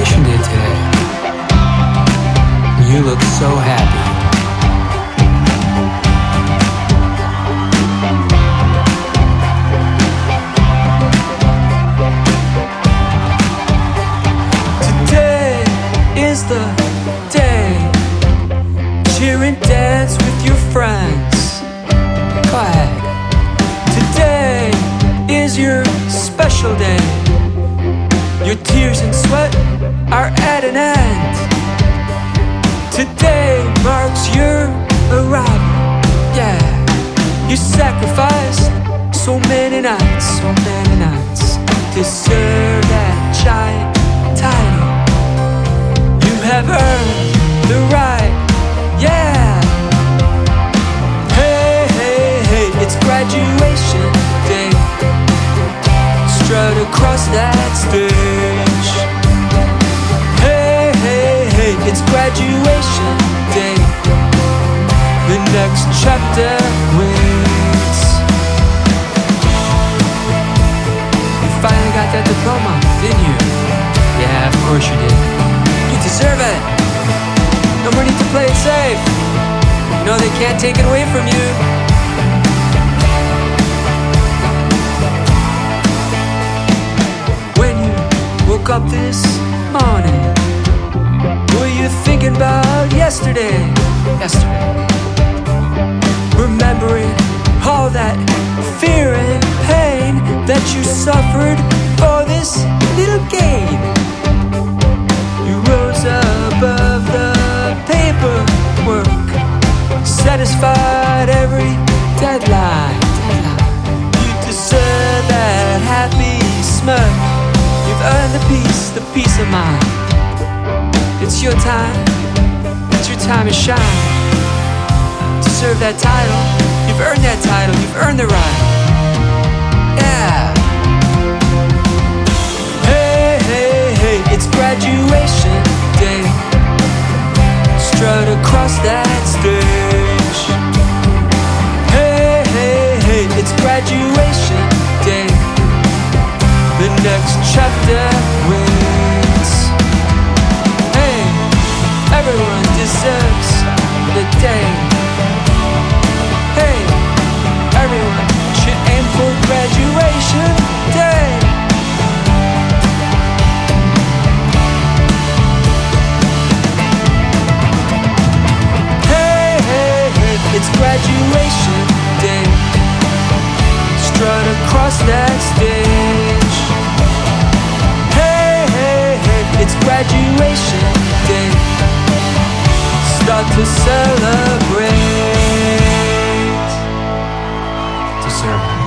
graduation day today. You look so happy. Today is the day. Cheer and dance with your friends. Go ahead. Today is your special day. Your tears and sweat are at an end. Today marks your arrival. Yeah. You sacrificed so many nights to serve that giant title. You have earned the right, yeah. Hey, hey, hey, it's graduation day. Strut across that stage. Hey, hey, hey, it's graduation day. The next chapter waits. You finally got that diploma, didn't you? Yeah, of course you did. You deserve it. No more need to play it safe. You know they can't take it away from you. When you woke up this morning, were you thinking about yesterday? Remembering all that fear and pain that you suffered for this little game. You rose above the paperwork, satisfied every deadline. You deserve that happy smirk. You've earned the peace of mind. It's your time to shine. To serve that title, you've earned that title, you've earned the right. Yeah. Hey, hey, hey, it's graduation day. Strut across that stage. Hey, hey, hey, it's graduation day. The next chapter waits. Hey, everyone deserves the day. Hey, everyone should aim for graduation day. Hey, hey, hey, it's graduation day. Strut across that stage. Hey, hey, hey, it's graduation day. Start to celebrate. Deserve it.